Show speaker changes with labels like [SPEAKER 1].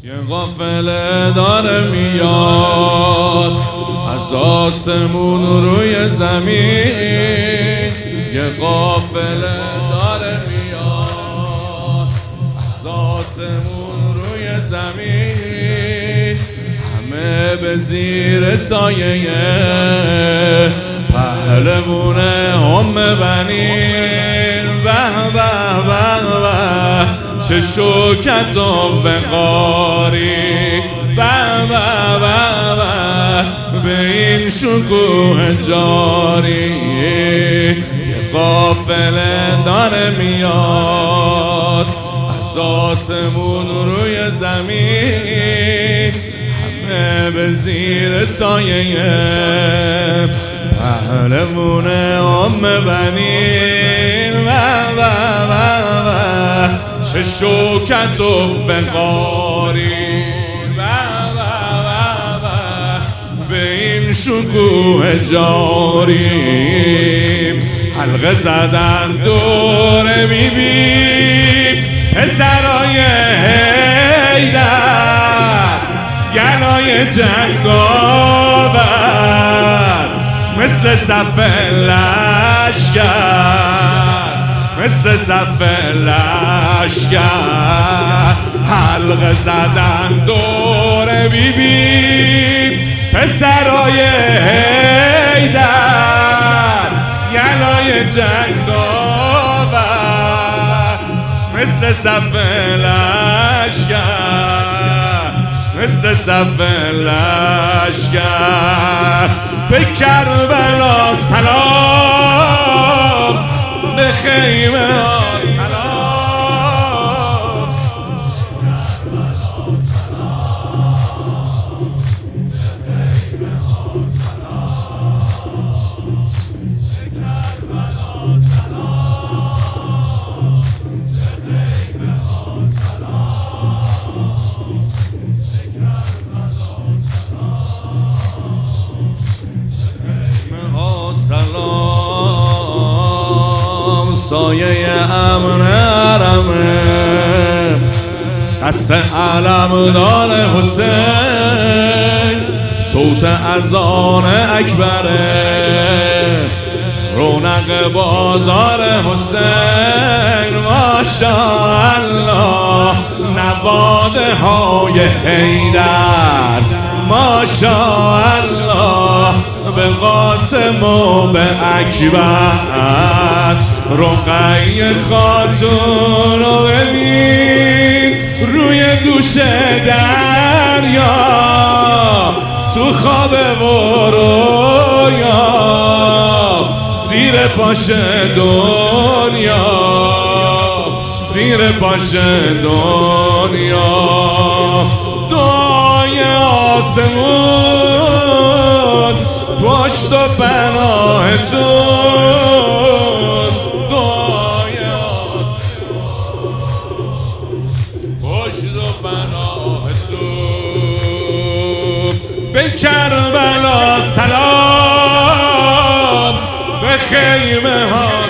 [SPEAKER 1] یه قافله داره میاد از آسمون روی زمین، یه قافله داره میاد از آسمون روی زمین، همه به زیر سایه پهلوون هم بنین. به به به به چه شوکت و وقاری، به به به به به این شکوه جاری. یه قافله داره میاد از آسمون روی زمین، همه به زیر سایه پهلوون ام بنین. چه شوکت و وقاری، به این شکوه جاری. حلقه زدن دور بیبی پسرای حیدر، گلای جنگاور مثل صف لشکر، مثل صف لشکر. حلقه زدن دور بیبی پسرای حیدر، گلای جنگاور مثل صف لشکر، مثل صف لشکر. به کربلا سلام، به خیمه ها سلام. سایه امن حرمه، قصد علمدار حسین، صوت اذان اکبره، رونق بازار حسین. ماشاءالله نواده های حیدر، ماشاءالله به قاسم و به اکبر. رقیه خاتون رو ببین روی دوش دریا، تو خواب و رویا، زیر پاش دنیا، زیر پاش دنیا. دعای آسمون پشت و پناهتون، دعای آسمون پشت و پناهتون. به کربلا سلام، به خیمه ها